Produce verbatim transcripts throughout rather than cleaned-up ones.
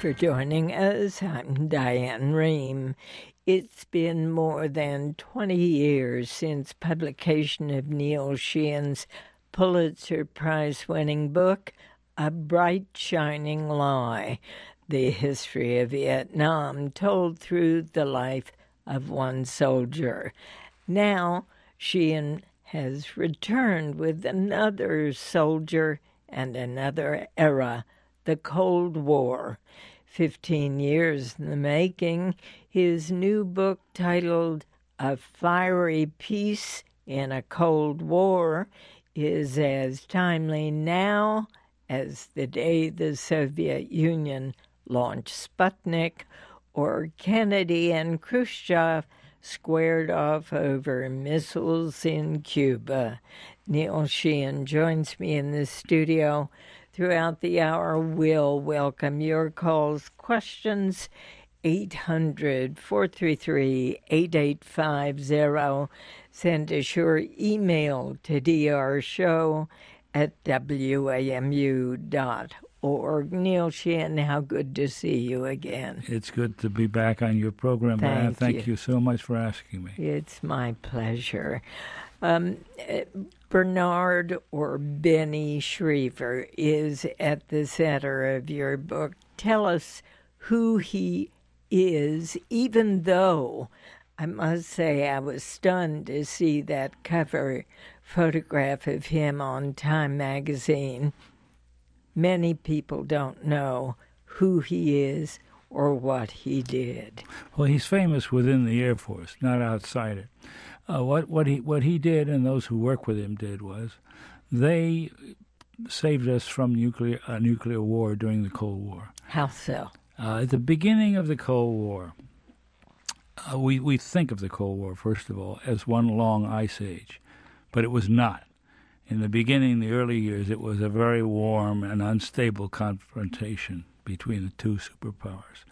for joining us. I'm Diane Rehm. It's been more than twenty years since publication of Neil Sheehan's Pulitzer Prize-winning book, A Bright Shining Lie, the history of Vietnam told through the life of one soldier. Now, Sheehan has returned with another soldier and another era, the Cold War. Fifteen years in the making, his new book titled A Fiery Peace in a Cold War is as timely now as the day the Soviet Union launched Sputnik or Kennedy and Khrushchev squared off over missiles in Cuba. Neil Sheehan joins me in the studio. Throughout the hour, we'll welcome your calls, questions, eight hundred, four three three, eight eight five zero. Send us your email to drshow at w a m u dot org. Neil Sheehan, how good to see you again. It's good to be back on your program, Thank Diane. Thank you. you so much for asking me. It's my pleasure. Um, Bernard or Benny Schriever is at the center of your book. Tell us who he is, even though I must say I was stunned to see that cover photograph of him on Time magazine. Many people don't know who he is or what he did. Well, he's famous within the Air Force, not outside it. Uh, what what he what he did, and those who work with him did, was they saved us from nuclear a nuclear war during the Cold War. How so? Uh, at the beginning of the Cold War, uh, we we think of the Cold War first of all as one long ice age, but it was not. In the beginning, the early years, it was a very warm and unstable confrontation between the two superpowers,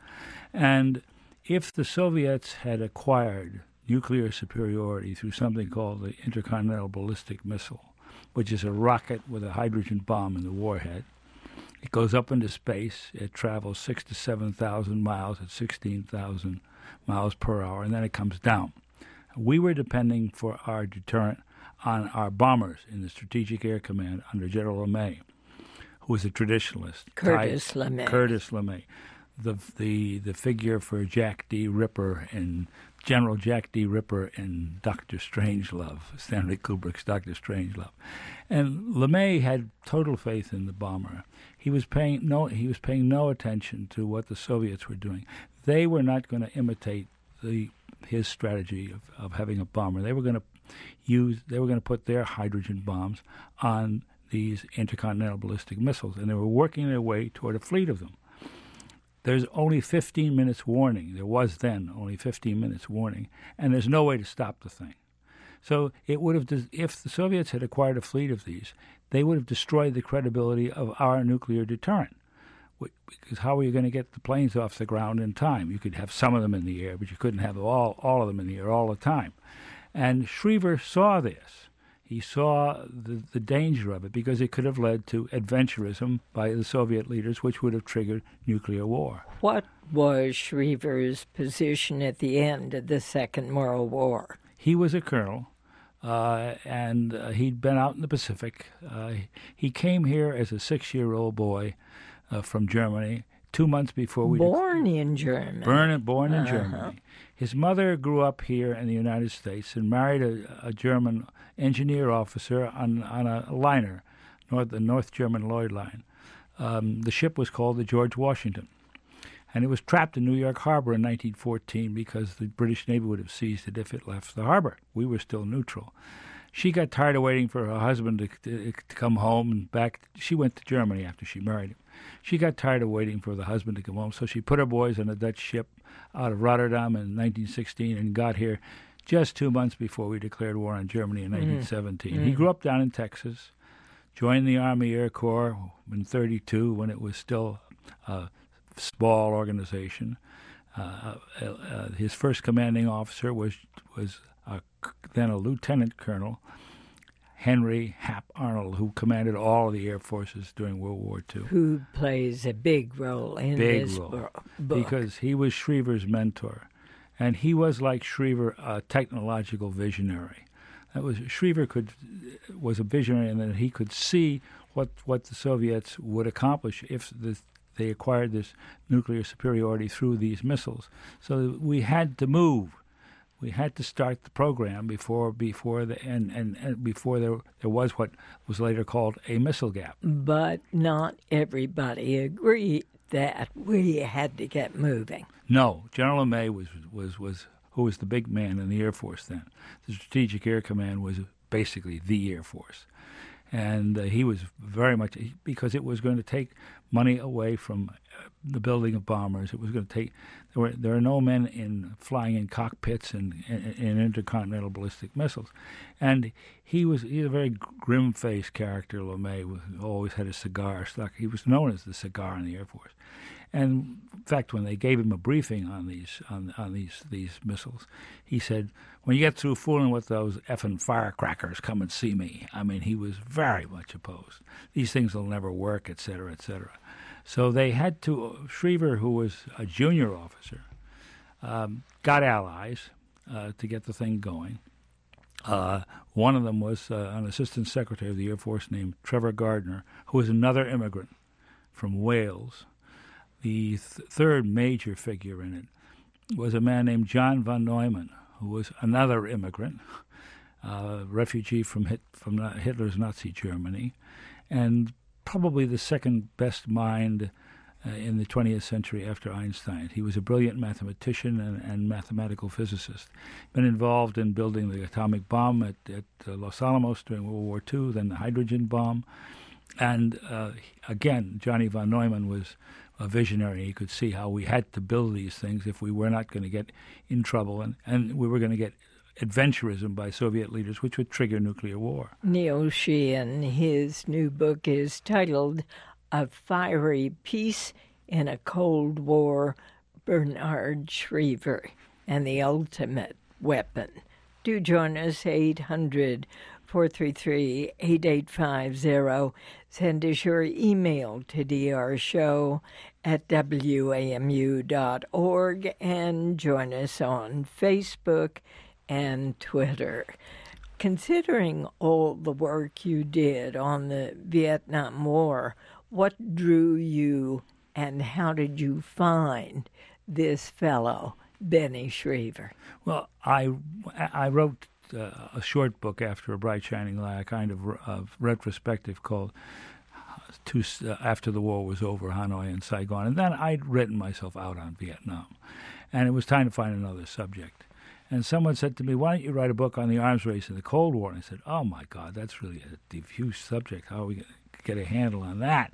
and if the Soviets had acquired nuclear superiority through something called the Intercontinental Ballistic Missile, which is a rocket with a hydrogen bomb in the warhead. It goes up into space. It travels six to seven thousand miles at sixteen thousand miles per hour, and then it comes down. We were depending for our deterrent on our bombers in the Strategic Air Command under General LeMay, who was a traditionalist. Curtis LeMay. Curtis LeMay, the the the figure for Jack D. Ripper in General Jack D. Ripper in Doctor Strangelove, Stanley Kubrick's Doctor Strangelove. And LeMay had total faith in the bomber. He was paying no he was paying no attention to what the Soviets were doing. They were not going to imitate the his strategy of, of having a bomber. They were going to use they were going to put their hydrogen bombs on these intercontinental ballistic missiles, and they were working their way toward a fleet of them. There's only fifteen minutes warning. There was then only fifteen minutes warning, and there's no way to stop the thing. So it would have, if the Soviets had acquired a fleet of these, they would have destroyed the credibility of our nuclear deterrent. Because how are you going to get the planes off the ground in time? You could have some of them in the air, but you couldn't have all, all of them in the air all the time. And Schriever saw this. He saw the, the danger of it because it could have led to adventurism by the Soviet leaders, which would have triggered nuclear war. What was Schriever's position at the end of the Second World War? He was a colonel, uh, and uh, he'd been out in the Pacific. Uh, he came here as a six-year-old boy uh, from Germany, two months before we... Born dec- in Germany. Born, born in uh-huh. Germany. His mother grew up here in the United States and married a, a German engineer officer on, on a liner, north, the North German Lloyd Line. Um, the ship was called the George Washington, and it was trapped in New York Harbor in nineteen fourteen because the British Navy would have seized it if it left the harbor. We were still neutral. She got tired of waiting for her husband to, to, to come home and back. She went to Germany after she married him. She got tired of waiting for the husband to come home, so she put her boys on a Dutch ship out of Rotterdam in nineteen sixteen and got here just two months before we declared war on Germany in nineteen seventeen. Mm. He grew up down in Texas, joined the Army Air Corps in thirty-two when it was still a small organization. Uh, uh, uh, his first commanding officer was was uh, then a lieutenant colonel, Henry Hap Arnold, who commanded all of the air forces during World War Two. Who plays a big role in big this role, book. Because he was Schriever's mentor. And he was, like Schriever, a technological visionary. That was Schriever could was a visionary in that he could see what what the Soviets would accomplish if the, they acquired this nuclear superiority through these missiles. So we had to move. We had to start the program before before the and, and, and before there there was what was later called a missile gap. But not everybody agreed that we had to get moving. No, General LeMay was was was who was the big man in the Air Force then. The Strategic Air Command was basically the Air Force, and uh, he was very much because it was going to take money away from uh, the building of bombers. It was going to take there were there are no men in flying in cockpits and in intercontinental ballistic missiles, and he was he's a very grim-faced character. LeMay always had a cigar stuck. He was known as the cigar in the Air Force. And in fact, when they gave him a briefing on these on on these these missiles, he said, "When you get through fooling with those effing firecrackers, come and see me." I mean, he was very much opposed. These things will never work, et cetera, et cetera. So they had to. Schriever, who was a junior officer, um, got allies uh, to get the thing going. Uh, one of them was uh, an assistant secretary of the Air Force named Trevor Gardner, who was another immigrant from Wales. The th- third major figure in it was a man named John von Neumann, who was another immigrant, uh, refugee from Hit- from Hitler's Nazi Germany, and probably the second best mind uh, in the twentieth century after Einstein. He was a brilliant mathematician and, and mathematical physicist. Been involved in building the atomic bomb at, at uh, Los Alamos during World War Two, then the hydrogen bomb. And uh, again, Johnny von Neumann was a visionary. He could see how we had to build these things if we were not going to get in trouble, and, and we were going to get adventurism by Soviet leaders, which would trigger nuclear war. Neil Sheehan, his new book is titled A Fiery Peace in a Cold War, Bernhard Schriever and the Ultimate Weapon. Do join us, eight hundred, four three three, eight eight five zero. Send us your email to drshow at w a m u dot org and join us on Facebook and Twitter. Considering all the work you did on the Vietnam War, what drew you and how did you find this fellow, Benny Schriever? Well, I, I wrote uh, a short book after A Bright Shining Light, a kind of uh, retrospective called Two, uh, After the War Was Over, Hanoi and Saigon. And then I'd written myself out on Vietnam. And it was time to find another subject. And someone said to me, why don't you write a book on the arms race in the Cold War? And I said, oh, my God, that's really a diffuse subject. How are we going to get a handle on that?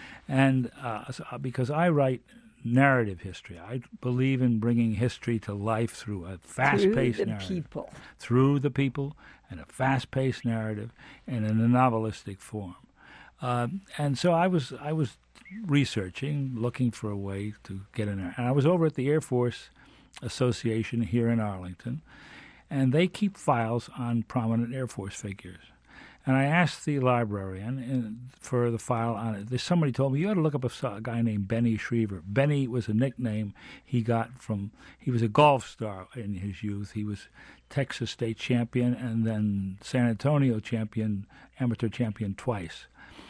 And uh, so, because I write narrative history. I believe in bringing history to life through a fast-paced through the narrative. people. Through the people and a fast-paced narrative and in a novelistic form. Uh, and so I was I was researching, looking for a way to get in there. And I was over at the Air Force Association here in Arlington, and they keep files on prominent Air Force figures. And I asked the librarian in, for the file on it. There's somebody told me, you ought to look up a, a guy named Benny Schriever. Benny was a nickname he got from, he was a golf star in his youth. He was Texas state champion and then San Antonio champion, amateur champion twice.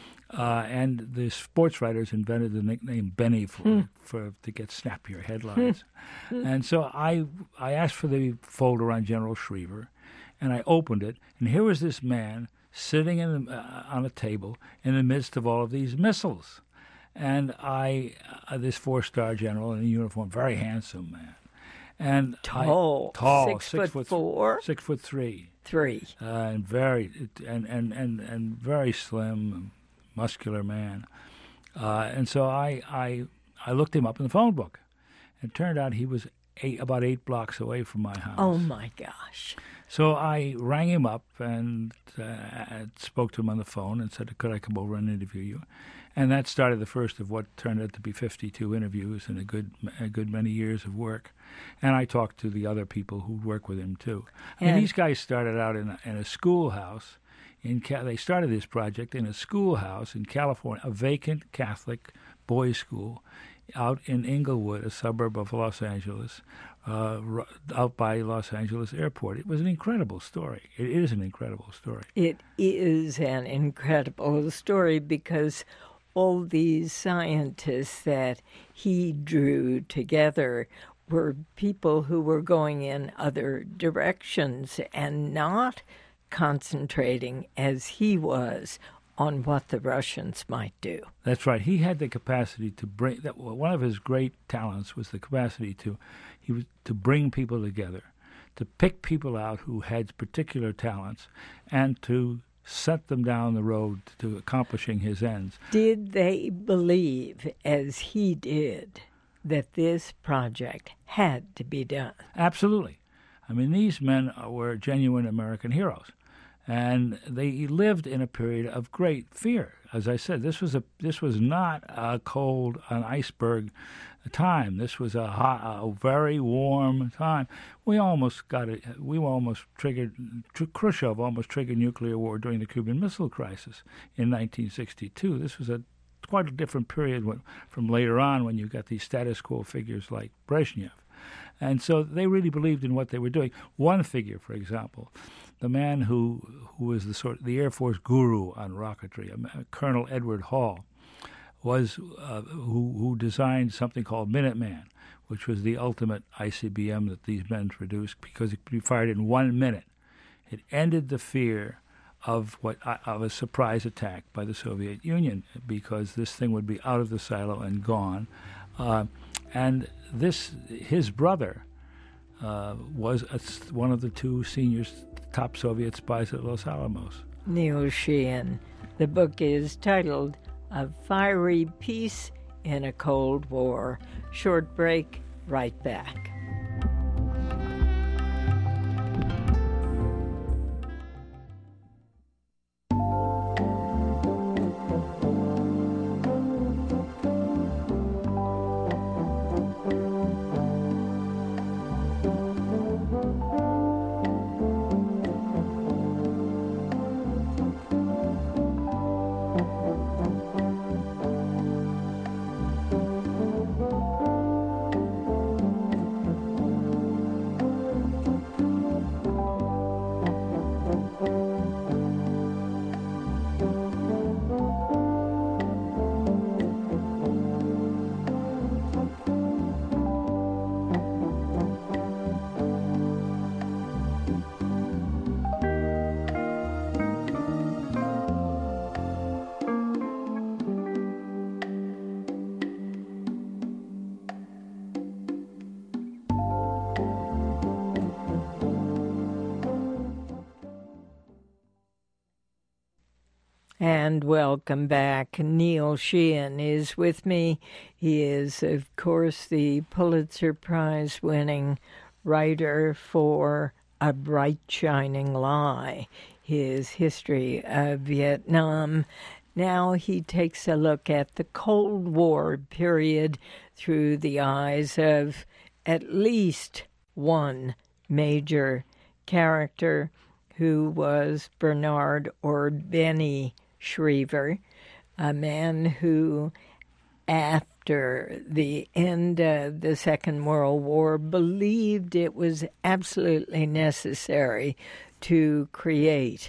Uh, and the sports writers invented the nickname Benny for, mm. for to get snappier headlines. And so I I asked for the folder on General Schriever, and I opened it, and here was this man sitting in the, uh, on a table in the midst of all of these missiles. And I, uh, this four-star general in a uniform, very handsome man. And tall, I, tall, six, six foot, foot four, six foot three, three, uh, and very and, and, and, and very slim, muscular man. Uh, and so I, I I looked him up in the phone book. It turned out he was eight, about eight blocks away from my house. Oh, my gosh. So I rang him up and uh, spoke to him on the phone and said, could I come over and interview you? And that started the first of what turned out to be fifty-two interviews and a good a good many years of work. And I talked to the other people who work with him, too. I mean, these guys started out in a, in a schoolhouse In they started this project in a schoolhouse in California, a vacant Catholic boys' school out in Inglewood, a suburb of Los Angeles, uh, out by Los Angeles Airport. It was an incredible story. It is an incredible story. It is an incredible story because all these scientists that he drew together were people who were going in other directions and not concentrating as he was on what the Russians might do. That's right. He had the capacity to bring. That one of his great talents was the capacity to, he was to bring people together, to pick people out who had particular talents, and to set them down the road to accomplishing his ends. Did they believe, as he did, that this project had to be done? Absolutely. I mean, these men were genuine American heroes, and they lived in a period of great fear. As I said, this was a this was not a cold, an iceberg time. This was a hot, a very warm time. We almost got it. We almost triggered. Khrushchev almost triggered nuclear war during the Cuban Missile Crisis in nineteen sixty-two. This was a quite a different period when, from later on, when you got these status quo figures like Brezhnev. And so they really believed in what they were doing. One figure, for example, the man who who was the sort the Air Force guru on rocketry, Colonel Edward Hall, was uh, who who designed something called Minuteman, which was the ultimate I C B M that these men produced because it could be fired in one minute. It ended the fear of what of a surprise attack by the Soviet Union because this thing would be out of the silo and gone. Uh, and this, his brother, uh, was a, one of the two senior top Soviet spies at Los Alamos. Neil Sheehan. The book is titled A Fiery Peace in a Cold War. Short break, right back. And welcome back. Neil Sheehan is with me. He is, of course, the Pulitzer Prize-winning writer for A Bright Shining Lie, his history of Vietnam. Now he takes a look at the Cold War period through the eyes of at least one major character, who was Bernard or Benny Schriever, a man who, after the end of the Second World War, believed it was absolutely necessary to create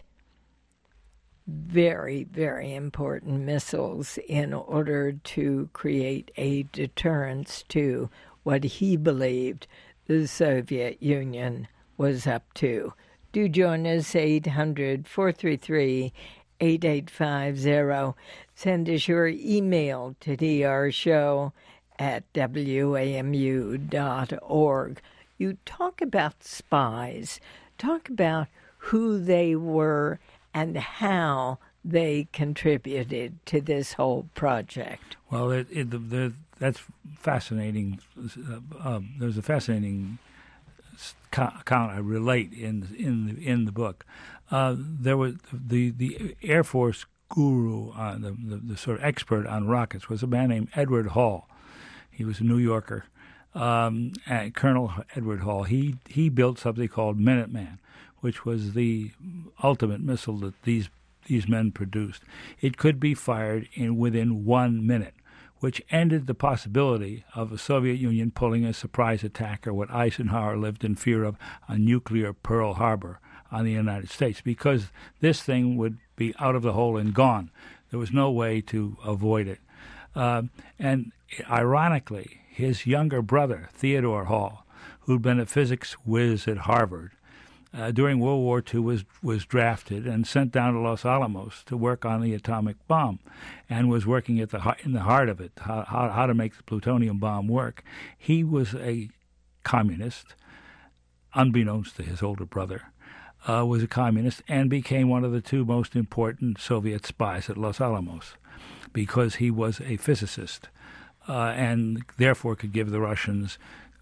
very, very important missiles in order to create a deterrence to what he believed the Soviet Union was up to. Do join us, eight hundred, four three three, eight eight five zero. Send us your email to d r show at w a m u dot org. You talk about spies. Talk about who they were and how they contributed to this whole project. Well, it, it, the, the, that's fascinating. Uh, um, there's a fascinating account I relate in in the, in the book. Uh, there was the the Air Force guru, uh, the, the the sort of expert on rockets, was a man named Edward Hall. He was a New Yorker, um, and Colonel Edward Hall. He he built something called Minuteman, which was the ultimate missile that these these men produced, it could be fired in within one minute, which ended the possibility of the Soviet Union pulling a surprise attack, or what Eisenhower lived in fear of, a nuclear Pearl Harbor on the United States, because this thing would be out of the hole and gone. There was no way to avoid it. Uh, and ironically, his younger brother, Theodore Hall, who'd been a physics whiz at Harvard, uh, during World War Two was, was drafted and sent down to Los Alamos to work on the atomic bomb, and was working at the in the heart of it, how, how, how to make the plutonium bomb work. He was a communist, unbeknownst to his older brother, uh, was a communist, and became one of the two most important Soviet spies at Los Alamos, because he was a physicist, uh, and therefore could give the Russians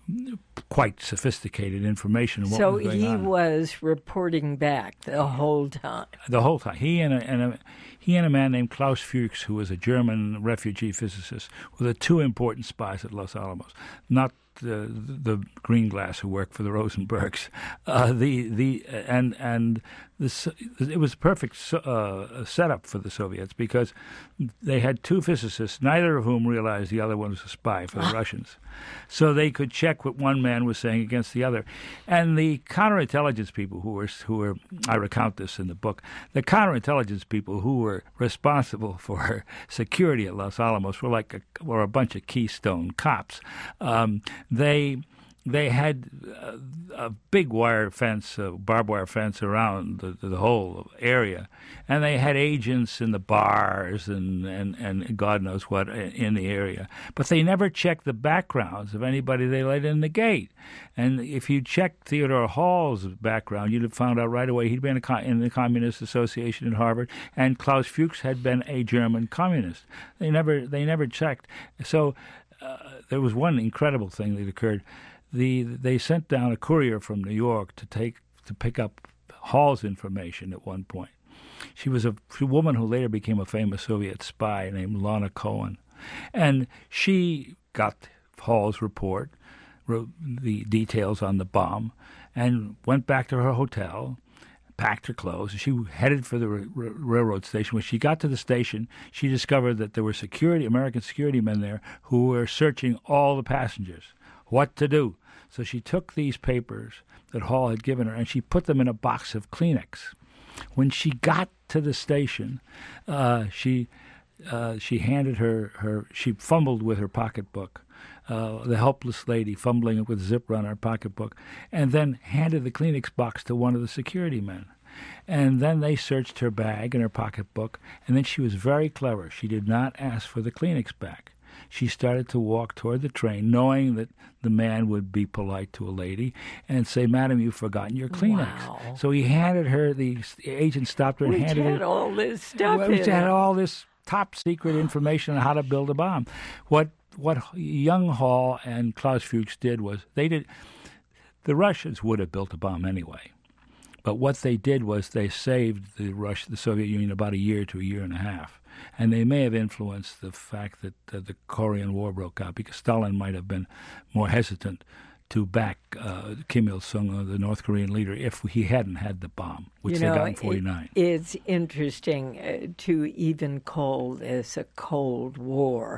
quite sophisticated information. What so was going he on. was reporting back the whole time. The whole time. He and a, and a he and a man named Klaus Fuchs, who was a German refugee physicist, were the two important spies at Los Alamos. Not the the green glass who worked for the Rosenbergs. Uh, the the and and this it was a perfect uh, setup for the Soviets, because they had two physicists, neither of whom realized the other one was a spy for the Russians. So they could check what one man was saying against the other. And the counterintelligence people who were who were I recount this in the book. The counterintelligence people who were responsible for security at Los Alamos were like a, were a bunch of Keystone cops. Um, they they had a, a big wire fence, a barbed wire fence around the, the whole area, and they had agents in the bars and, and, and God knows what in the area. But they never checked the backgrounds of anybody they let in the gate. And if you checked Theodore Hall's background, you'd have found out right away he'd been a, in the Communist Association at Harvard, and Klaus Fuchs had been a German communist. They never they never checked. So uh, there was one incredible thing that occurred. The, they sent down a courier from New York to take to pick up Hall's information at one point. She was a, a woman who later became a famous Soviet spy named Lana Cohen. And she got Hall's report, wrote the details on the bomb, and went back to her hotel, packed her clothes. She headed for the r- r- railroad station. When she got to the station, she discovered that there were security, American security men there who were searching all the passengers. What to do? So she took these papers that Hall had given her, and she put them in a box of Kleenex. When she got to the station, uh, she uh, she handed her, her she fumbled with her pocketbook, uh, the helpless lady fumbling with a zipper on her pocketbook, and then handed the Kleenex box to one of the security men. And then they searched her bag and her pocketbook, and then she was very clever. She did not ask for the Kleenex back. She started to walk toward the train, knowing that the man would be polite to a lady and say, "Madam, you've forgotten your Kleenex." Wow. So he handed her, the, the agent stopped her and Which handed had her. all this stuff Which in it. had all this top secret information on how to build a bomb. What what young Hall and Klaus Fuchs did was they did. The Russians would have built a bomb anyway, but what they did was they saved the Rush, the Soviet Union, about a year to a year and a half. And they may have influenced the fact that uh, the Korean War broke out, because Stalin might have been more hesitant to back uh, Kim Il-sung, uh, the North Korean leader, if he hadn't had the bomb, which you they know, got in forty-nine. It, it's interesting uh, to even call this a Cold War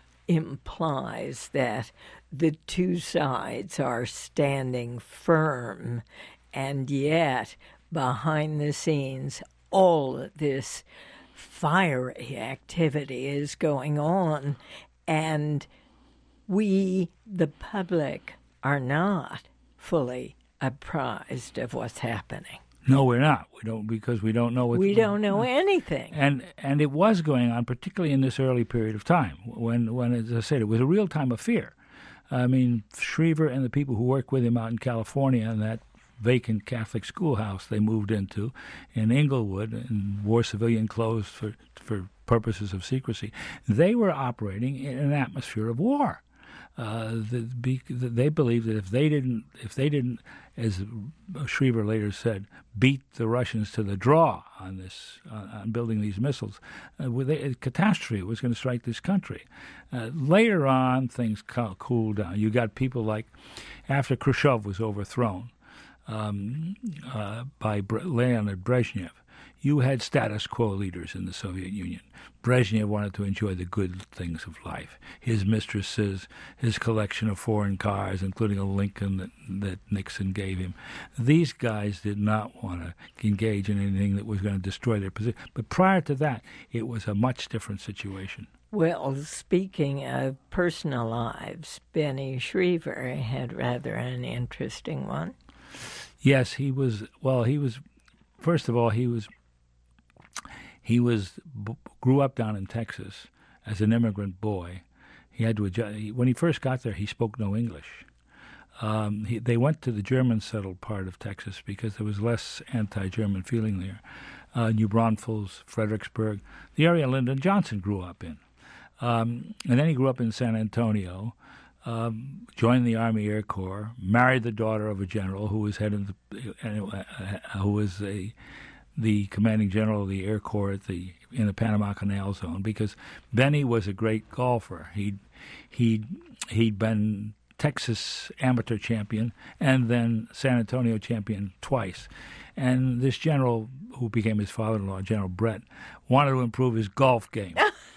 implies that the two sides are standing firm, and yet behind the scenes all of this fiery activity is going on, and we, the public, are not fully apprised of what's happening. No, we're not. We don't, because we don't know what We don't know anything. And and it was going on, particularly in this early period of time, when, when as I said, it was a real time of fear. I mean, Schriever and the people who worked with him out in California in that vacant Catholic schoolhouse they moved into in Inglewood and wore civilian clothes for for purposes of secrecy, they were operating in an atmosphere of war. Uh, the, be, they believed that if they didn't, if they didn't, as Schriever later said, beat the Russians to the draw on this, uh, on building these missiles, uh, with a, a catastrophe was going to strike this country. Uh, later on, things cooled down. You got people like, after Khrushchev was overthrown, Um, uh, by Bre- Leonid Brezhnev, you had status quo leaders in the Soviet Union. Brezhnev wanted to enjoy the good things of life. His mistresses, his collection of foreign cars, including a Lincoln that, that Nixon gave him. These guys did not want to engage in anything that was going to destroy their position. But prior to that, it was a much different situation. Well, speaking of personal lives, Benny Schriever had rather an interesting one. Yes, he was, well, he was, first of all, he was, he was, grew up down in Texas as an immigrant boy. He had to adjust, when he first got there, he spoke no English. Um, he, they went to the German-settled part of Texas because there was less anti-German feeling there. Uh, New Braunfels, Fredericksburg, the area Lyndon Johnson grew up in. Um, and then he grew up in San Antonio, um, joined the Army Air Corps, married the daughter of a general who was head of the, uh, who was a, the commanding general of the Air Corps at the in the Panama Canal Zone. Because Benny was a great golfer. He he he'd been Texas amateur champion and then San Antonio champion twice. And this general, who became his father-in-law, General Brett, wanted to improve his golf game.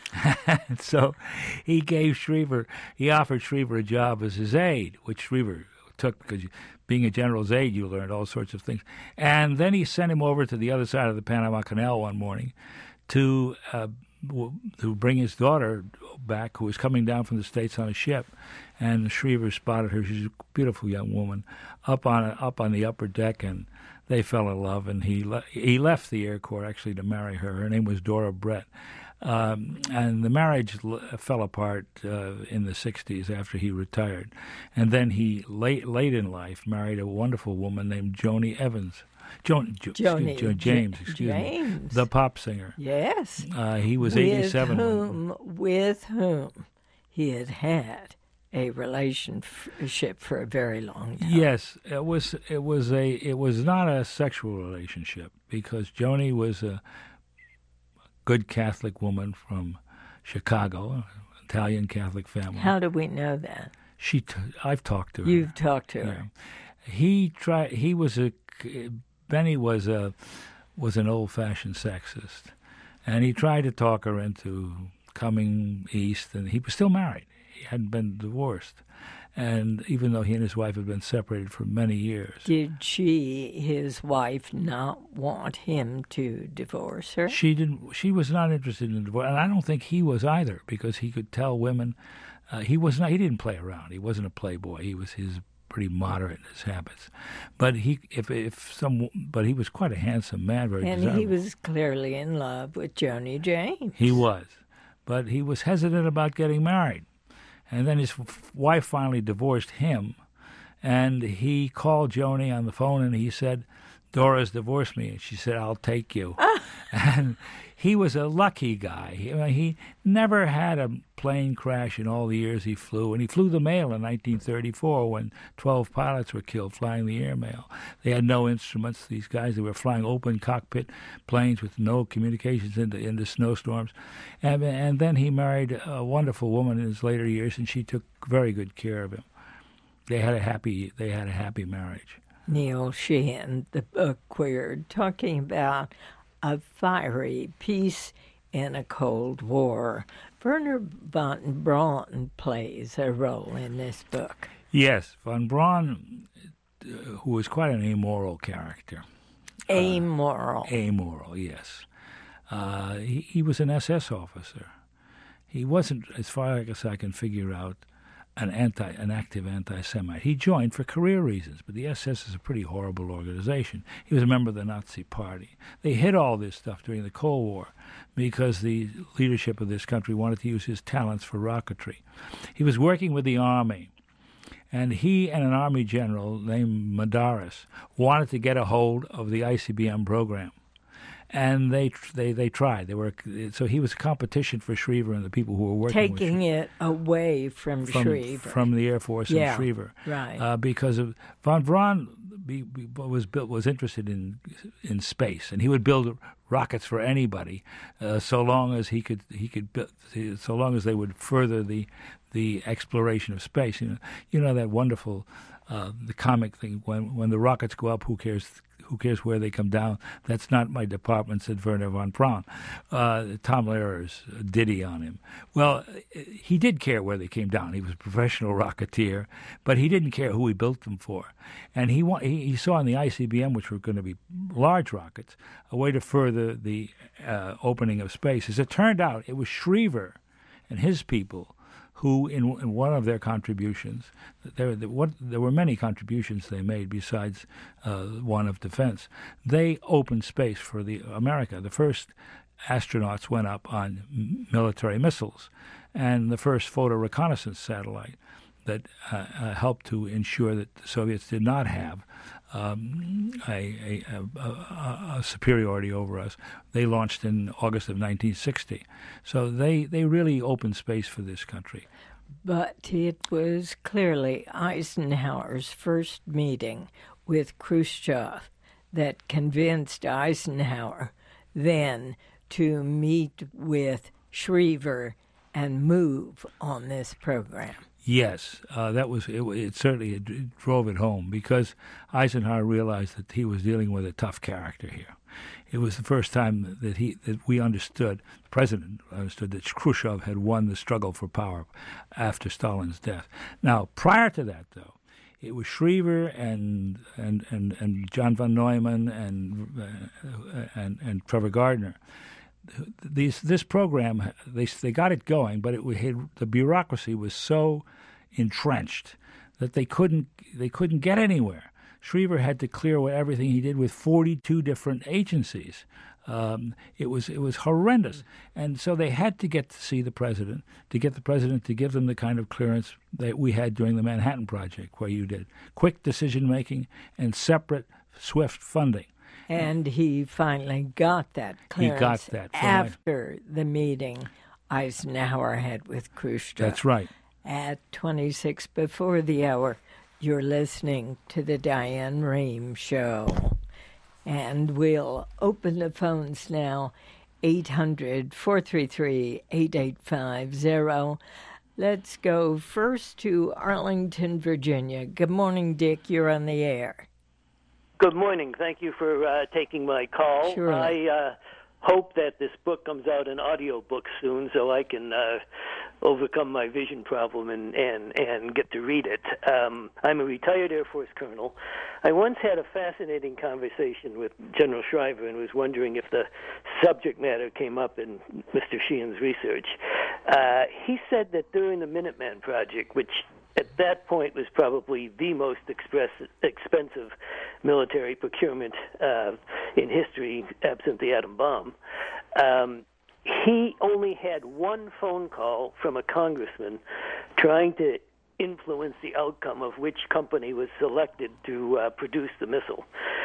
So he gave Schriever, he offered Schriever a job as his aide, which Schriever took because being a general's aide, you learned all sorts of things. And then he sent him over to the other side of the Panama Canal one morning to uh, to bring his daughter back, who was coming down from the States on a ship. And Schriever spotted her. She's a beautiful young woman up on a, up on the upper deck, and they fell in love. And he le- he left the Air Corps actually to marry her. Her name was Dora Brett. Um, and the marriage l- fell apart uh, in the sixties after he retired. And then he, late late in life, married a wonderful woman named Joni Evans. Jo- jo- Joni, excuse, jo- James, J- excuse James. me. The pop singer. Yes. Uh, he was with eighty-seven. Whom, with whom he had had a relationship for a very long time. Yes, it was. It was a. It was not a sexual relationship because Joni was a good Catholic woman from Chicago, Italian Catholic family. How do we know that? She. T- I've talked to her. You've talked to her. Yeah. He tried. He was a. Benny was a was an old-fashioned sexist, and he tried to talk her into coming east. And he was still married. He hadn't been divorced. And even though he and his wife had been separated for many years. Did she, his wife, not want him to divorce her? She didn't. She was not interested in divorce, and I don't think he was either, because he could tell women. Uh, he was not. He didn't play around. He wasn't a playboy. He was his pretty moderate in his habits. But he, if if some, but he was quite a handsome man, very and desirable. he was clearly in love with Joni James. He was, but he was hesitant about getting married. And then his f- wife finally divorced him, and he called Joni on the phone and he said, "Dora's divorced me." And she said, "I'll take you." And he was a lucky guy. He, he never had a plane crash in all the years he flew. And he flew the mail in nineteen thirty-four when twelve pilots were killed flying the air mail. They had no instruments. These guys, they were flying open cockpit planes with no communications into, into snowstorms. And, and then he married a wonderful woman in his later years, and she took very good care of him. They had a happy, they had a happy marriage. Neil Sheehan, the book we're talking about, A Fiery Peace in a Cold War. Werner von Braun plays a role in this book. Yes, von Braun, uh, who was quite an amoral character. Amoral. Uh, amoral, yes. Uh, he, he was an S S officer. He wasn't, as far as I can figure out, an anti, an active anti-Semite. He joined for career reasons, but the S S is a pretty horrible organization. He was a member of the Nazi Party. They hid all this stuff during the Cold War because the leadership of this country wanted to use his talents for rocketry. He was working with the Army, and he and an Army general named Madaris wanted to get a hold of the I C B M program. And they they they tried. They were so he was a competition for Schriever and the people who were working taking with it away from, from Schriever from the Air Force yeah, and Schriever, right? Uh, because of von Braun be, be, was built, was interested in in space, and he would build rockets for anybody, uh, so long as he could he could build, so long as they would further the the exploration of space. You know, you know that wonderful uh, the comic thing when when the rockets go up, who cares who cares where they come down? That's not my department," said Werner von Braun. Uh, Tom Lehrer's ditty on him. Well, he did care where they came down. He was a professional rocketeer, but he didn't care who he built them for. And he wa- he, he saw in the I C B M, which were going to be large rockets, a way to further the uh, opening of space. As it turned out, it was Schriever and his people who, in, in one of their contributions, there, there, what, there were many contributions they made besides uh, one of defense. They opened space for the America. The first astronauts went up on military missiles, and the first photo reconnaissance satellite that uh, uh, helped to ensure that the Soviets did not have um, a, a, a, a superiority over us. They launched in August of nineteen sixty. So they, they really opened space for this country. But it was clearly Eisenhower's first meeting with Khrushchev that convinced Eisenhower then to meet with Schriever and move on this program. Yes, uh, that was it. It certainly it, it drove it home because Eisenhower realized that he was dealing with a tough character here. It was the first time that he that we understood, the president understood, that Khrushchev had won the struggle for power after Stalin's death. Now, prior to that, though, it was Schriever and and, and, and John von Neumann and uh, and and Trevor Gardner. These this program they they got it going, but it had, the bureaucracy was so entrenched that they couldn't they couldn't get anywhere. Schriever had to clear what everything he did with forty-two different agencies. Um, it was it was horrendous, and so they had to get to see the president to get the president to give them the kind of clearance that we had during the Manhattan Project, where you did quick decision making and separate, swift funding. And he finally got that clearance. He got that after I... the meeting Eisenhower had with Khrushchev. That's right. At twenty-six before the hour, you're listening to the Diane Rehm Show. And we'll open the phones now, eight hundred, four three three, eight eight five zero. Let's go first to Arlington, Virginia. Good morning, Dick. You're on the air. Good morning. Thank you for uh, taking my call. Sure. I uh, hope that this book comes out in audio book soon so I can uh, overcome my vision problem and, and, and get to read it. Um, I'm a retired Air Force colonel. I once had a fascinating conversation with General Shriver and was wondering if the subject matter came up in Mister Sheehan's research. Uh, he said that during the Minuteman Project, which at that point was probably the most express, expensive military procurement uh, in history, absent the atom bomb. Um, he only had one phone call from a congressman trying to influence the outcome of which company was selected to uh, produce the missile.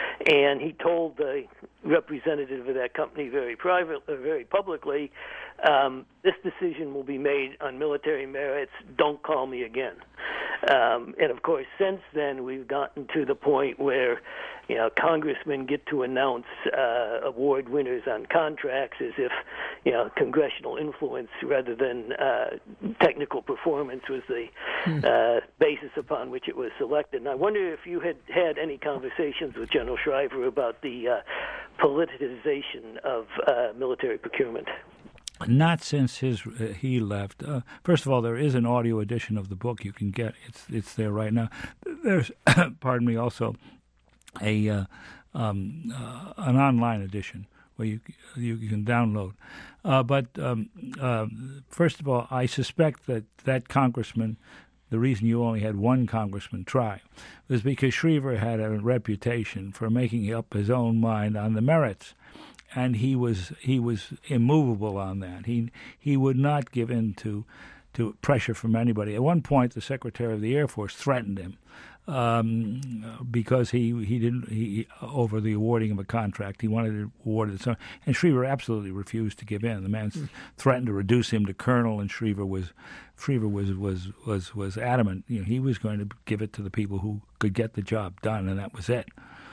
And he told the representative of that company very private, uh, very publicly, um, this decision will be made on military merits. Don't call me again. Um, and, of course, since then we've gotten to the point where, you know, congressmen get to announce uh, award winners on contracts as if, you know, congressional influence rather than uh, technical performance was the uh, basis upon which it was selected. And I wonder if you had had any conversations with General Shriver about the uh, politicization of uh, military procurement. Not since his uh, he left. Uh, first of all, there is an audio edition of the book you can get. It's it's there right now. There's, pardon me, also a uh, um, uh, an online edition where you you, you can download. Uh, but um, uh, first of all, I suspect that that congressman, the reason you only had one congressman try, was because Schriever had a reputation for making up his own mind on the merits. And he was he was immovable on that. He he would not give in to to pressure from anybody. At one point, the Secretary of the Air Force threatened him um, because he he didn't he over the awarding of a contract. He wanted to award it, and Schriever absolutely refused to give in. The man mm. threatened to reduce him to colonel, and Schriever was Schriever was was was was adamant. You know, he was going to give it to the people who could get the job done, and that was it.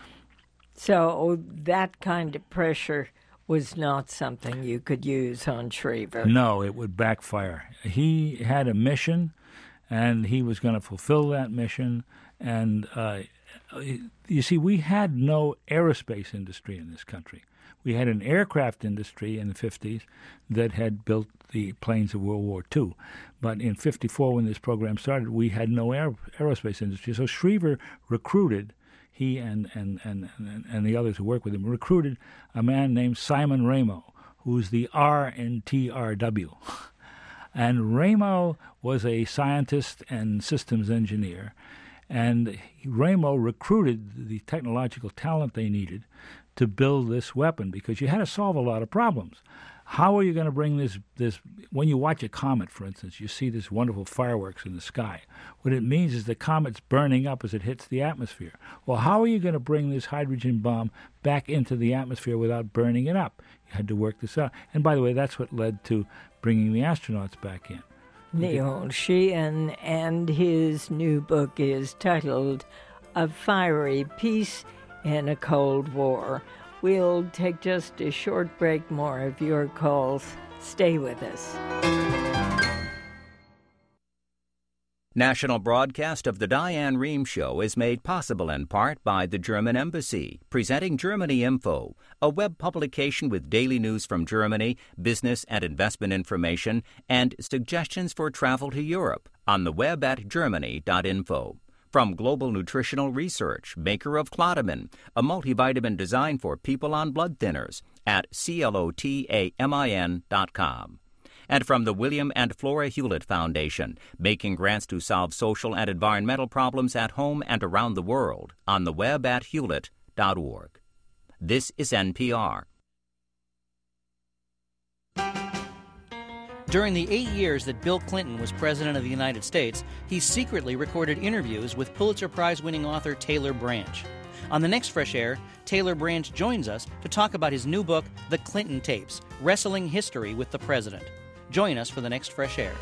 So that kind of pressure was not something you could use on Schriever. No, it would backfire. He had a mission, and he was going to fulfill that mission, and uh, uh, you see, we had no aerospace industry in this country. We had an aircraft industry in the fifties that had built the planes of World War Two. But in fifty-four, when this program started, we had no air, aerospace industry. So Schriever recruited, he and, and, and, and, and the others who worked with him, recruited a man named Simon Ramo, who's the R in T R W. And Ramo was a scientist and systems engineer. And Ramo recruited the technological talent they needed to build this weapon, because you had to solve a lot of problems. How are you going to bring this, this, when you watch a comet, for instance, you see this wonderful fireworks in the sky. What it means is the comet's burning up as it hits the atmosphere. Well, how are you going to bring this hydrogen bomb back into the atmosphere without burning it up? You had to work this out. And by the way, that's what led to bringing the astronauts back in. Neil Sheehan, and his new book is titled A Fiery Peace in a Cold War. We'll take just a short break. More of your calls. Stay with us. National broadcast of the Diane Rehm Show is made possible in part by the German Embassy, presenting Germany Info, a web publication with daily news from Germany, business and investment information, and suggestions for travel to Europe on the web at germany dot info. From Global Nutritional Research, maker of Clotamin, a multivitamin designed for people on blood thinners, at clotamin dot com. And from the William and Flora Hewlett Foundation, making grants to solve social and environmental problems at home and around the world, on the web at hewlett dot org. This is N P R. During the eight years that Bill Clinton was President of the United States, he secretly recorded interviews with Pulitzer Prize-winning author Taylor Branch. On the next Fresh Air, Taylor Branch joins us to talk about his new book, The Clinton Tapes, Wrestling History with the President. Join us for the next Fresh Air.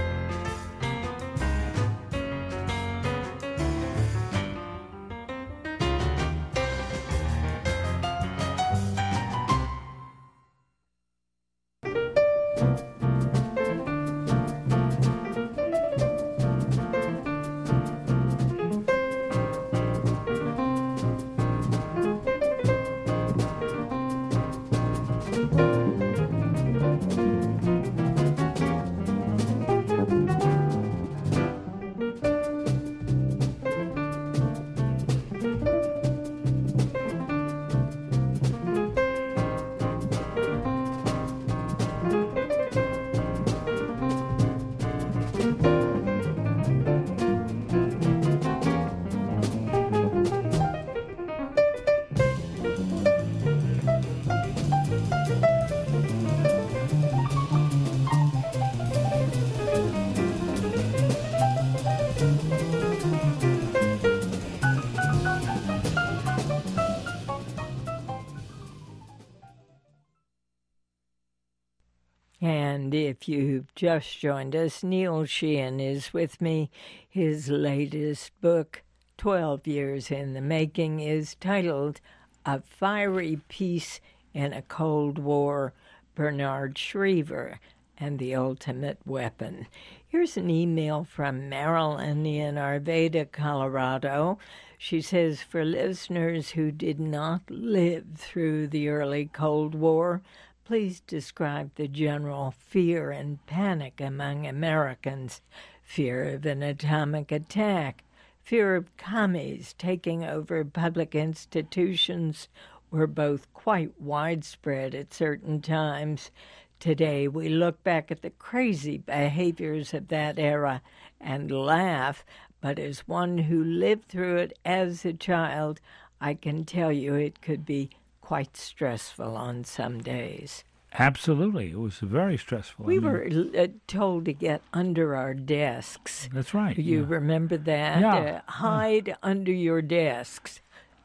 And if you've just joined us, Neil Sheehan is with me. His latest book, twelve years in the Making, is titled A Fiery Peace in a Cold War, Bernard Schriever and the Ultimate Weapon. Here's an email from Marilyn in Arvada, Colorado. She says, for listeners who did not live through the early Cold War, please describe the general fear and panic among Americans, fear of an atomic attack, fear of commies taking over public institutions were both quite widespread at certain times. Today, we look back at the crazy behaviors of that era and laugh, but as one who lived through it as a child, I can tell you it could be quite stressful on some days. Absolutely. It was very stressful. We I mean, were uh, told to get under our desks. That's right. Do you yeah. remember that? Yeah. Uh, hide yeah. under your desks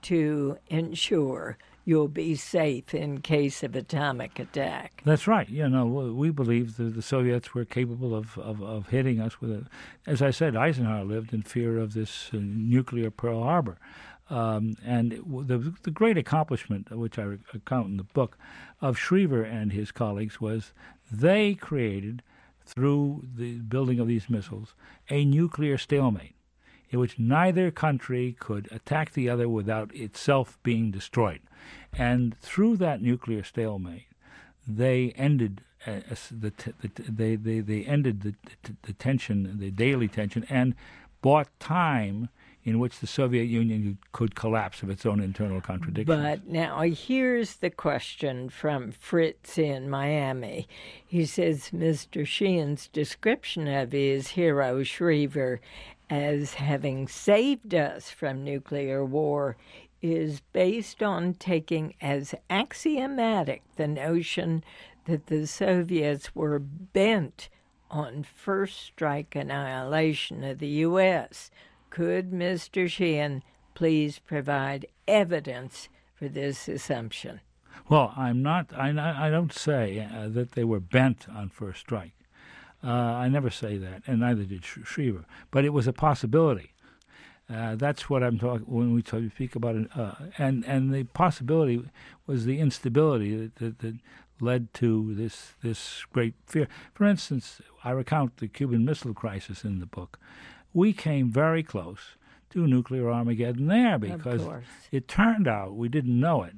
to ensure you'll be safe in case of atomic attack. That's right. You know, we believed that the Soviets were capable of, of, of hitting us with it. As I said, Eisenhower lived in fear of this uh, nuclear Pearl Harbor. Um, and it, the, the great accomplishment, which I recount in the book, of Schriever and his colleagues was they created, through the building of these missiles, a nuclear stalemate. in which neither country could attack the other without itself being destroyed. And through that nuclear stalemate, they ended uh, the, t- the t- they, they they ended the, t- the tension, the daily tension, and bought time in which the Soviet Union could collapse of its own internal contradictions. But now here's the question from Fritz in Miami. He says Mister Sheehan's description of his hero Schriever as having saved us from nuclear war is based on taking as axiomatic the notion that the Soviets were bent on first strike annihilation of the U S Could Mister Sheehan please provide evidence for this assumption? Well, I'm not. I, I don't say uh, that they were bent on first strike. Uh, I never say that, and neither did Schriever. But it was a possibility. Uh, that's what I'm talking when we talk, speak about it. Uh, and and the possibility was the instability that, that, that led to this this great fear. For instance, I recount the Cuban Missile Crisis in the book. We came very close to nuclear Armageddon there because it turned out, we didn't know it,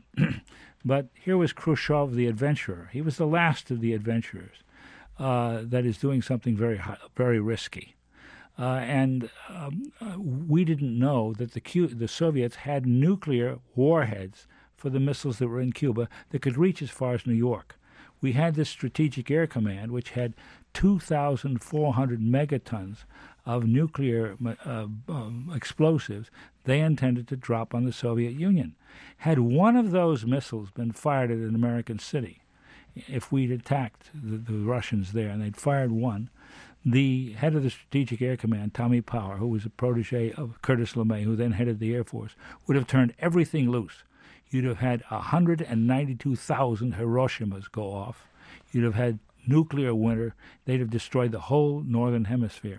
but here was Khrushchev the adventurer. He was the last of the adventurers uh, that is doing something very very risky. Uh, and um, uh, we didn't know that the, Q- the Soviets had nuclear warheads for the missiles that were in Cuba that could reach as far as New York. We had this Strategic Air Command, which had two thousand four hundred megatons of nuclear uh, um, explosives they intended to drop on the Soviet Union. Had one of those missiles been fired at an American city, if we'd attacked the, the Russians there and they'd fired one, the head of the Strategic Air Command, Tommy Power, who was a protege of Curtis LeMay, who then headed the Air Force, would have turned everything loose. You'd have had one hundred ninety-two thousand Hiroshimas go off. You'd have had nuclear winter. They'd have destroyed the whole northern hemisphere.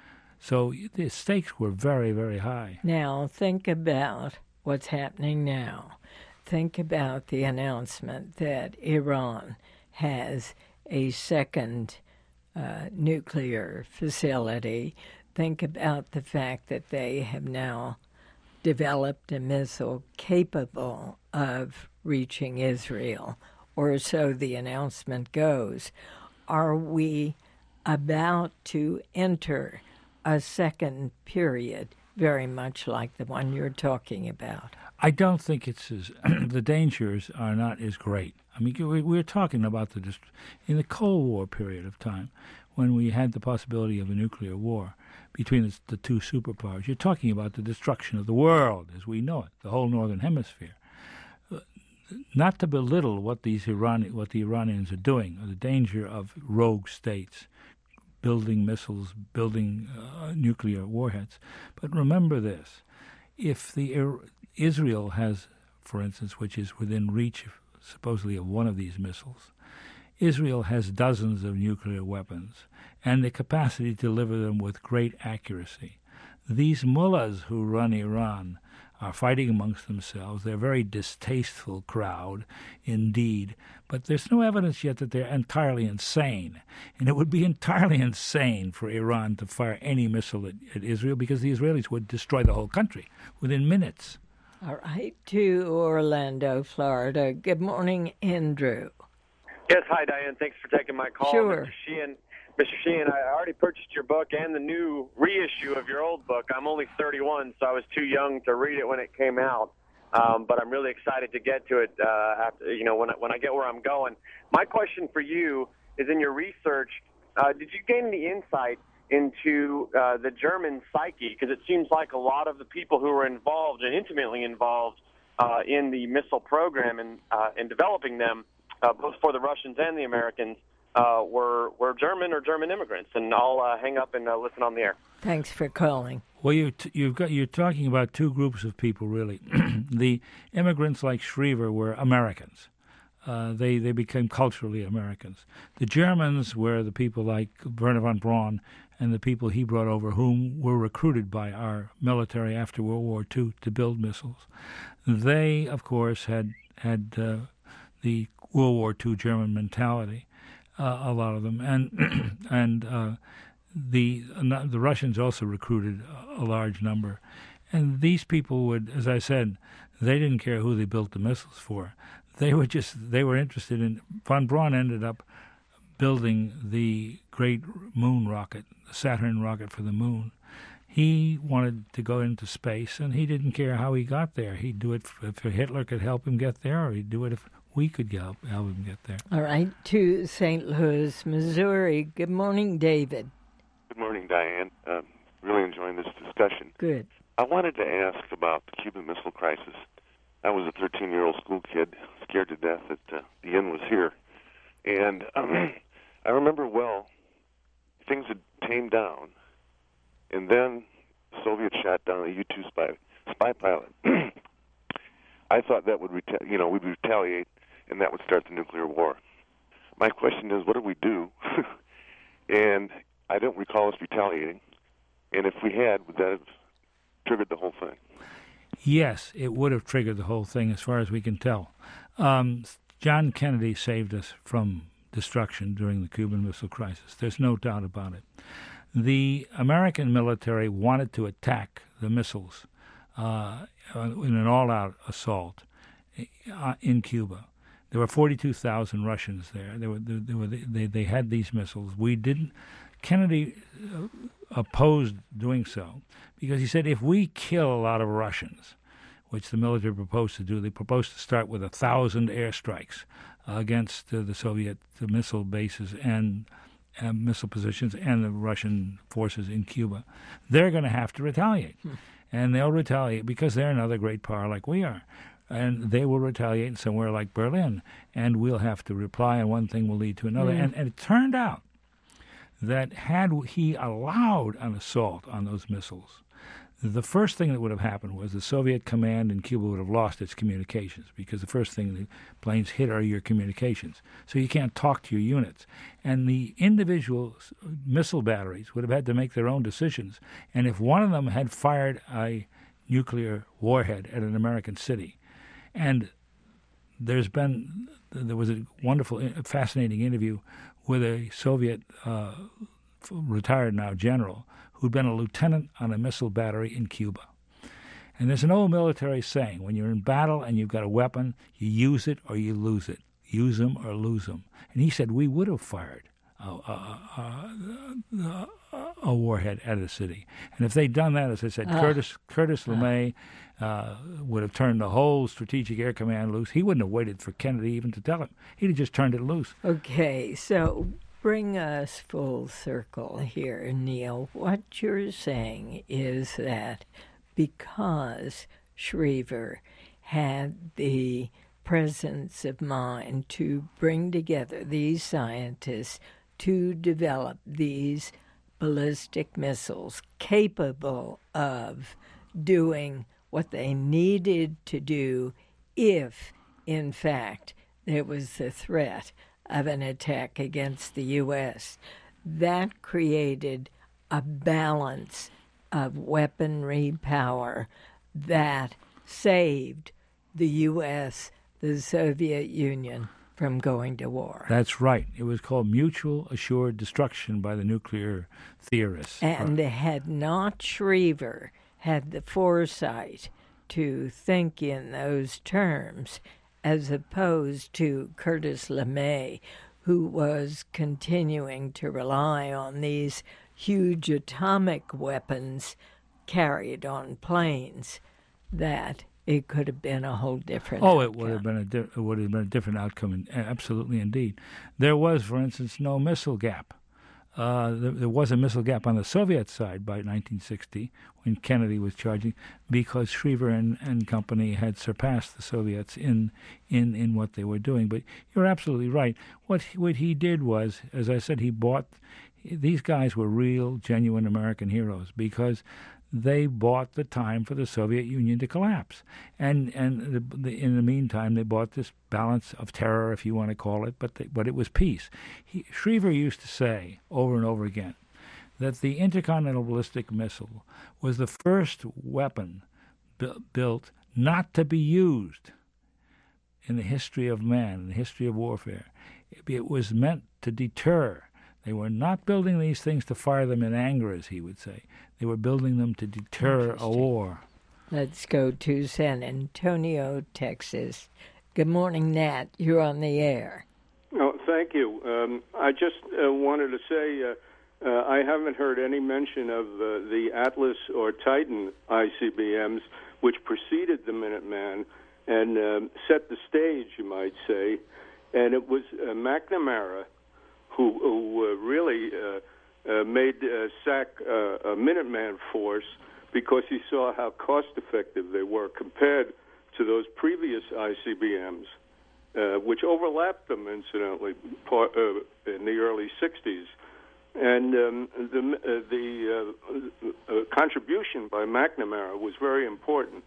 So the stakes were very, very high. Now think about what's happening now. Think about the announcement that Iran has a second uh, nuclear facility. Think about the fact that they have now developed a missile capable of reaching Israel, or so the announcement goes. Are we about to enter a second period very much like the one you're talking about? I don't think it's as the dangers are not as great. I mean, we're talking about the in the Cold War period of time when we had the possibility of a nuclear war between the, the two superpowers. You're talking about the destruction of the world as we know it, the whole northern hemisphere. Uh, not to belittle what these Iran, what the Iranians are doing, or the danger of rogue states building missiles, building uh, nuclear warheads. But remember this: if the Israel has, for instance, which is within reach, of, supposedly, of one of these missiles, Israel has dozens of nuclear weapons and the capacity to deliver them with great accuracy. These mullahs who run Iran are fighting amongst themselves. They're a very distasteful crowd indeed, but there's no evidence yet that they're entirely insane. And it would be entirely insane for Iran to fire any missile at, at Israel because the Israelis would destroy the whole country within minutes. All right, to Orlando, Florida. Good morning, Andrew. Yes, hi, Diane. Thanks for taking my call. Sure. Mister Sheehan, Mister Sheehan, I already purchased your book and the new reissue of your old book. I'm only thirty-one, so I was too young to read it when it came out. Um, but I'm really excited to get to it uh, after, you know, when I, when I get where I'm going. My question for you is, in your research, uh, did you gain any insight into uh, the German psyche? Because it seems like a lot of the people who were involved and intimately involved uh, in the missile program and uh, in developing them, uh, both for the Russians and the Americans, uh, were were German or German immigrants. And I'll uh, hang up and uh, listen on the air. Thanks for calling. Well, you t- you've got you're talking about two groups of people, really. The immigrants like Schriever were Americans. Uh, they they became culturally Americans. The Germans were the people like Wernher von Braun and the people he brought over, whom were recruited by our military after World War Two to build missiles. They, of course, had had uh, the World War Two German mentality, uh, a lot of them, and and uh, the the Russians also recruited a large number, and these people would, as I said, they didn't care who they built the missiles for. They were just they were interested in. Von Braun ended up building the great moon rocket, the Saturn rocket for the moon. He wanted to go into space, and he didn't care how he got there. He'd do it if Hitler could help him get there, or he'd do it if we could help, help him get there. All right, to Saint Louis, Missouri. Good morning, David. Good morning, Diane. Uh, really enjoying this discussion. Good. I wanted to ask about the Cuban Missile Crisis. I was a thirteen-year-old school kid, scared to death that uh, the end was here. And um, I remember well, things had tamed down, and then the Soviets shot down a U two spy, spy pilot. I thought that would, reta- you know, we'd retaliate, and that would start the nuclear war. My question is, what do we do? And I don't recall us retaliating. And if we had, would that have triggered the whole thing? Yes, it would have triggered the whole thing, as far as we can tell. Um, John Kennedy saved us from destruction during the Cuban Missile Crisis. There's no doubt about it. The American military wanted to attack the missiles uh, in an all-out assault uh, in Cuba. There were forty-two thousand Russians there. They were, they, were, they, they had these missiles. We didn't. Kennedy uh, opposed doing so because he said if we kill a lot of Russians, which the military proposed to do, they proposed to start with a thousand airstrikes uh, against uh, the Soviet the missile bases and uh, missile positions and the Russian forces in Cuba. They're going to have to retaliate, hmm. and they'll retaliate because they're another great power like we are. And they will retaliate somewhere like Berlin, and we'll have to reply, and one thing will lead to another. Mm. And, and it turned out that had he allowed an assault on those missiles, the first thing that would have happened was the Soviet command in Cuba would have lost its communications, because the first thing the planes hit are your communications. So you can't talk to your units. And the individual missile batteries would have had to make their own decisions. And if one of them had fired a nuclear warhead at an American city, and there's been, there was a wonderful, fascinating interview with a Soviet uh, retired now general who'd been a lieutenant on a missile battery in Cuba. And there's an old military saying, when you're in battle and you've got a weapon, you use it or you lose it. Use them or lose them. And he said, we would have fired a, a, a, a warhead at a city. And if they'd done that, as I said, uh, Curtis Curtis uh, LeMay uh, would have turned the whole Strategic Air Command loose. He wouldn't have waited for Kennedy even to tell him. He'd have just turned it loose. Okay, so bring us full circle here, Neil. What you're saying is that because Schriever had the presence of mind to bring together these scientists to develop these ballistic missiles capable of doing what they needed to do if, in fact, there was the threat of an attack against the U S. That created a balance of weaponry power that saved the U S, the Soviet Union, from going to war. That's right. It was called mutual assured destruction by the nuclear theorists. And right. had not Schriever had the foresight to think in those terms, as opposed to Curtis LeMay, who was continuing to rely on these huge atomic weapons carried on planes, that it could have been a whole different Oh, outcome. it would have been a di- it would have been a different outcome, in, absolutely indeed. There was, for instance, no missile gap. Uh, there, there was a missile gap on the Soviet side by nineteen sixty when Kennedy was charging, because Schriever and, and company had surpassed the Soviets in, in, in what they were doing. But you're absolutely right. What he, what he did was, as I said, he bought. These guys were real, genuine American heroes because they bought the time for the Soviet Union to collapse. And and the, the, in the meantime, they bought this balance of terror, if you want to call it, but they, but it was peace. He, Schriever used to say over and over again that the intercontinental ballistic missile was the first weapon bu- built not to be used in the history of man, in the history of warfare. It, it was meant to deter. They were not building these things to fire them in anger, as he would say. They were building them to deter a war. Let's go to San Antonio, Texas. Good morning, Nat. You're on the air. Oh, thank you. Um, I just uh, wanted to say uh, uh, I haven't heard any mention of uh, the Atlas or Titan I C B Ms, which preceded the Minuteman and um, set the stage, you might say. And it was uh, McNamara who, who uh, really uh, uh, made uh, S A C uh, a Minuteman force because he saw how cost-effective they were compared to those previous I C B Ms. Uh, which overlapped them, incidentally, part, uh, in the early sixties. And um, the, uh, the uh, uh, contribution by McNamara was very important.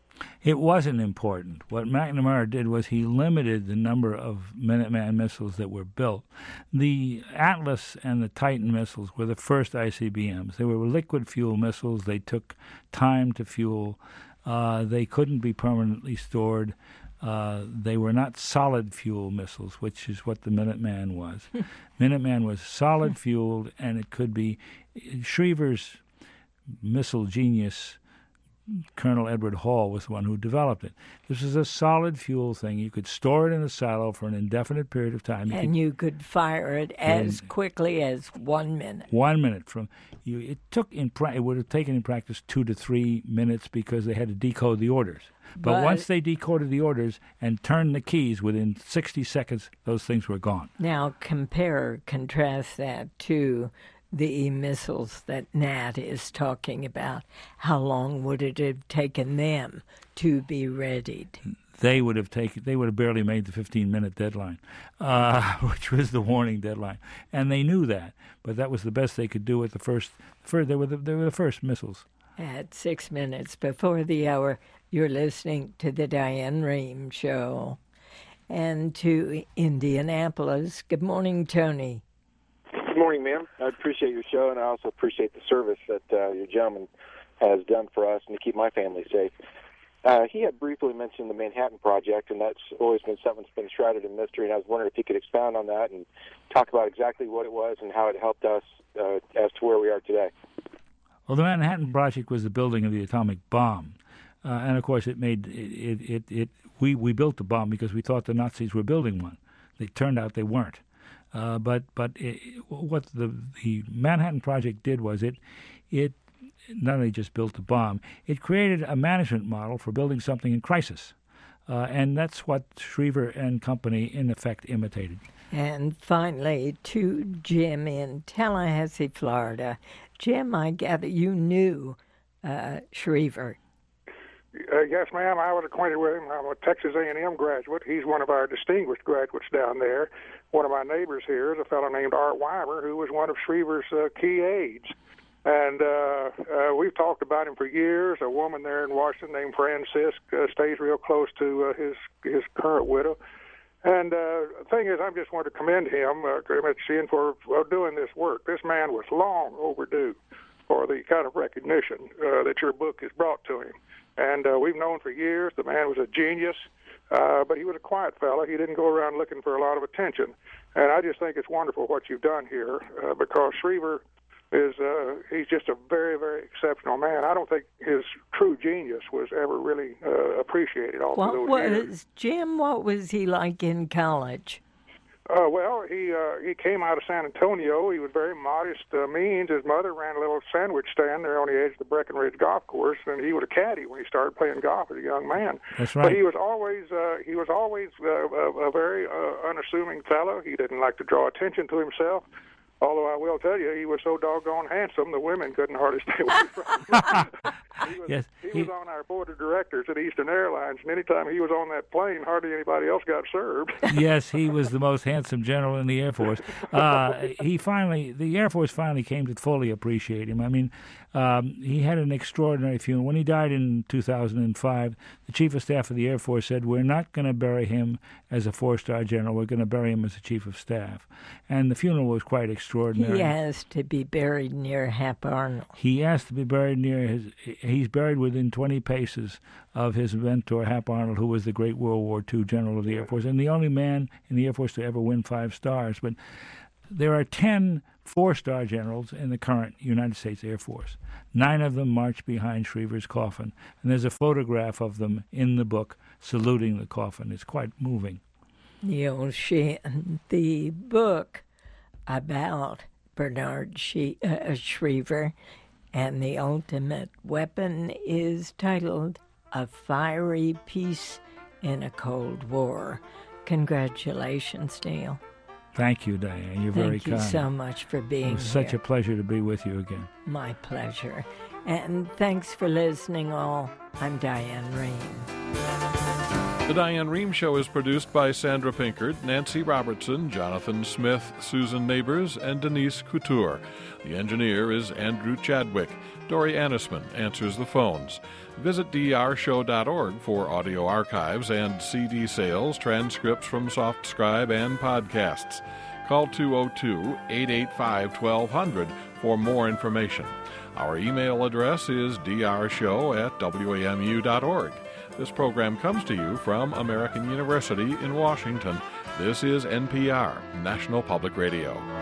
It wasn't important. What McNamara did was he limited the number of Minuteman missiles that were built. The Atlas and the Titan missiles were the first I C B Ms. They were liquid fuel missiles. They took time to fuel. Uh, they couldn't be permanently stored. Uh, they were not solid fuel missiles, which is what the Minuteman was. Minuteman was solid fueled, and it could be Schriever's missile genius. Colonel Edward Hall was the one who developed it. This is a solid fuel thing. You could store it in a silo for an indefinite period of time. You and could, you could fire it as quickly as one minute. One minute from you. It took in. It would have taken in practice two to three minutes because they had to decode the orders. But, but once they decoded the orders and turned the keys, within sixty seconds, those things were gone. Now compare, contrast that to the missiles that Nat is talking about. How long would it have taken them to be readied? They would have taken. They would have barely made the fifteen-minute deadline, uh, which was the warning deadline, and they knew that. But that was the best they could do at the first. first they were the, they were the first missiles. At six minutes before the hour, you're listening to the Diane Rehm Show, and to Indianapolis. Good morning, Tony. Good morning, ma'am. I appreciate your show, and I also appreciate the service that uh, your gentleman has done for us and to keep my family safe. Uh, he had briefly mentioned the Manhattan Project, and that's always been something that's been shrouded in mystery, and I was wondering if he could expound on that and talk about exactly what it was and how it helped us uh, as to where we are today. Well, the Manhattan Project was the building of the atomic bomb. Uh, and, of course, it made it, it, it, it we, we built the bomb because we thought the Nazis were building one. It turned out they weren't. Uh, but but it, what the the Manhattan Project did was it it not only just built the bomb, it created a management model for building something in crisis, uh, and that's what Schriever and company in effect imitated. And finally, to Jim in Tallahassee, Florida. Jim, I gather you knew uh, Schriever. Uh, yes, ma'am. I was acquainted with him. I'm a Texas A and M graduate. He's one of our distinguished graduates down there. One of my neighbors here is a fellow named Art Weimer, who was one of Schriever's uh, key aides. And uh, uh, we've talked about him for years. A woman there in Washington named Francis uh, stays real close to uh, his his current widow. And uh, the thing is, I just want to commend him, uh, Sean, for uh, doing this work. This man was long overdue for the kind of recognition uh, that your book has brought to him. And uh, we've known for years the man was a genius, uh, but he was a quiet fellow. He didn't go around looking for a lot of attention. And I just think it's wonderful what you've done here uh, because Schriever is uh, he's just a very, very exceptional man. I don't think his true genius was ever really uh, appreciated all what those was, years. Jim, what was he like in college? Uh, well, he uh, he came out of San Antonio. He was very modest uh, means. His mother ran a little sandwich stand there on the edge of the Breckenridge Golf Course, and he was a caddy when he started playing golf as a young man. That's right. But he was always uh, he was always uh, a, a very uh, unassuming fellow. He didn't like to draw attention to himself. Although I will tell you, he was so doggone handsome, the women couldn't hardly stay away from him. he was, yes, he, he was on our board of directors at Eastern Airlines, and anytime he was on that plane, hardly anybody else got served. Yes, he was the most handsome general in the Air Force. Uh, he finally, the Air Force finally came to fully appreciate him. I mean, um, he had an extraordinary funeral. When he died in two thousand five, the Chief of Staff of the Air Force said, "We're not going to bury him as a four-star general. We're going to bury him as a Chief of Staff." And the funeral was quite extraordinary. He asked to be buried near Hap Arnold. He asked to be buried near his. He's buried within twenty paces of his mentor, Hap Arnold, who was the great World War Two general of the Air Force and the only man in the Air Force to ever win five stars. But There are ten four-star generals in the current United States Air Force. Nine of them march behind Schriever's coffin, and there's a photograph of them in the book saluting the coffin. It's quite moving. Neil Sheehan, the book about Bernard she- uh, Schriever and the ultimate weapon is titled A Fiery Peace in a Cold War. Congratulations, Neil. Thank you, Diane. You're very kind. Thank you so much for being here. It was such a pleasure to be with you again. My pleasure. And thanks for listening, all. I'm Diane Rehm. The Diane Rehm Show is produced by Sandra Pinkard, Nancy Robertson, Jonathan Smith, Susan Neighbors, and Denise Couture. The engineer is Andrew Chadwick. Dory Annisman answers the phones. Visit D R show dot org for audio archives and C D sales, transcripts from SoftScribe, and podcasts. Call two oh two, eight eight five, twelve hundred for more information. Our email address is d r show at w a m u dot org. This program comes to you from American University in Washington. This is N P R, National Public Radio.